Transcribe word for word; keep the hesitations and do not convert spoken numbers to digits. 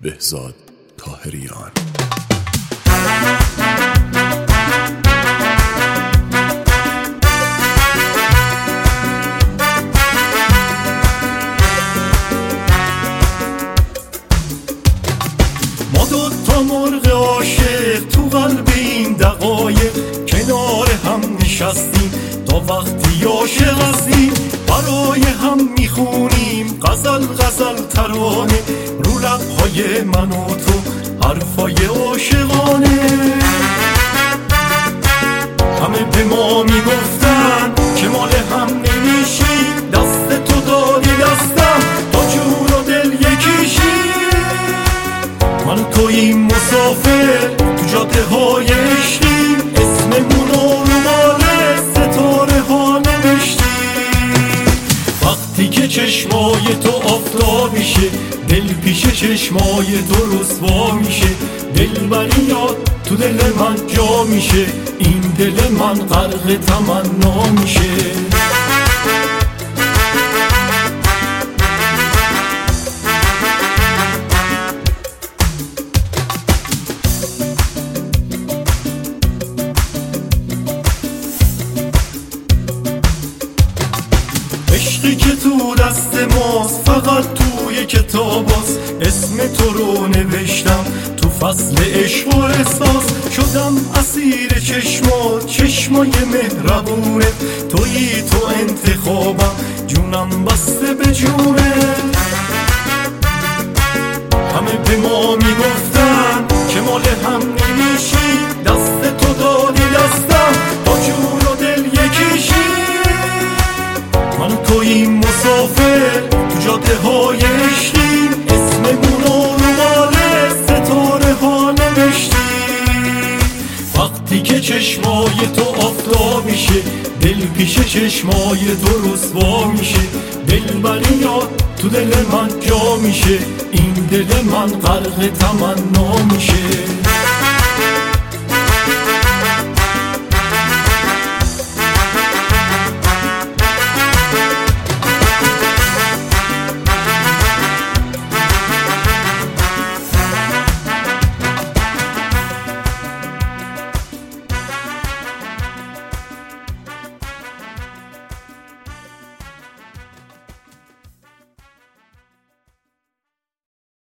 بهزاد طاهریان. ما دوتا مرغ عاشق تو قلب این دقایق کنار هم نشستیم تا وقتی عاشق هستیم برای هم میخونیم غزل غزل ترانه رو لبهای من و تو حرفای عاشقانه. همه به ما میگفتن که مال هم نمیشیم، دست تو دادی دستم تا جون و دل یکیشی. من توییم مسافر تو جاده های عشقیم، اسممون رو رومال ستاره ها نوشتیم. وقتی که چشمای تو آفتاب میشه دل پیش چشمای تو رسوا میشه، دلبری یاد تو دل من جا میشه، این دل من غرق تمنا میشه. عشقی که تو دست ماست فقط توی کتاباست، اسم تو رو نوشتم تو فصل عشق و احساس. شدم اسیر چشمات چشمای مهربونه، تویی تو انتخابم جونم بسته به جونه. همه به ما میگفتن که مال هم نمیشی، دست تو دادی دستم تا جون و دل یکیشی. من توییم مسافر تو جاده های عشقیم، اسممون رو رومال ستاره ها نوشتیم. وقتی که چشمای تو آفتاب میشه دل پیش چشمای تو رسوا میشه، دلبری یاد تو دل من جا میشه، این دل من غرق تمنا میشه.